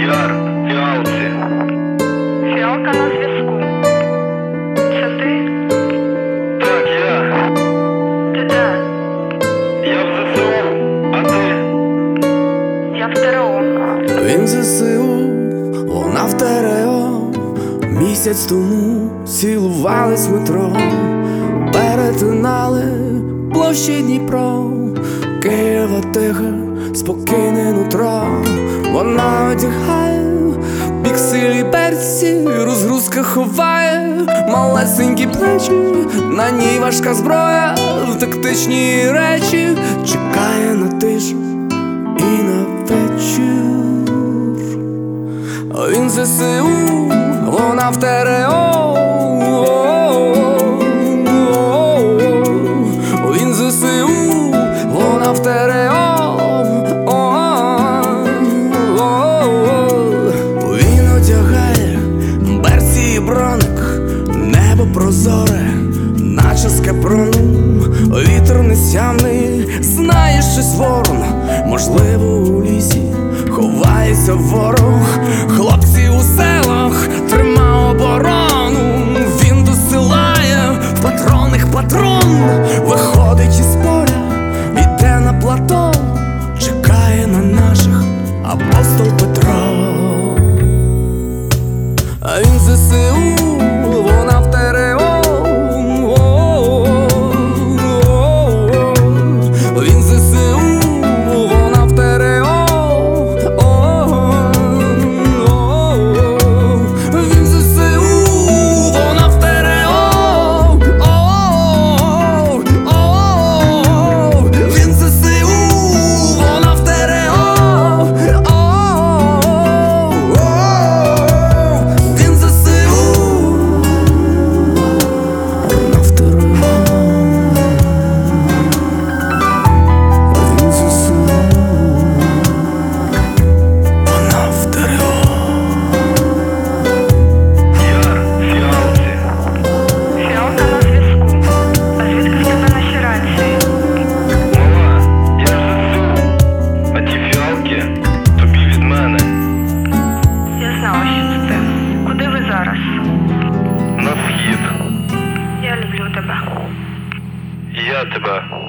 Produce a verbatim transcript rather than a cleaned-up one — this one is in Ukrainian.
Яр, фіалці. Фіалка на зв'язку. Це ти? Так, я. Ти де? Я в зе се у, а ти? Я в ТРО. Він в зе се у, вона в ТРО. Місяць тому цілувались в метро, перетинали площі Дніпро. Києва тихе, спокійне нутро. Вона одягає пікселі берці, розгрузка ховає малесенькі плечі, на ній важка зброя, тактичні речі, чекає на тишу і на вечір. Він в зе се у, вона в ТРО. Він в зе се у, вона в ТРО. Він одягає берці і броник, небо прозоре, наче з капрону. Вітер несямний, знає щось ворон, можливо у лісі ховається ворог. Хлопці у селах, трима оборону. Він досилає в патронних патрон, виходить із поля, іде на плато, чекає на наших апостол Петро. А він в зе се у, вона в ТРО. Він в зе се у, вона в ТРО. Він в зе се у, вона в ТРО. Він в зе се у, вона в ТРО. Він в зе се у, вона в ТРО. Він в зе се у, вона в ТРО. Яр, фіалці. Фіалка на зв'язку. А звідки в тебе наші рації? Мала, я в зе се у, а ті фіалки тобі від мене. Я знала, що це ти. Куди ви зараз? На схід. Я люблю тебе. Я тебе.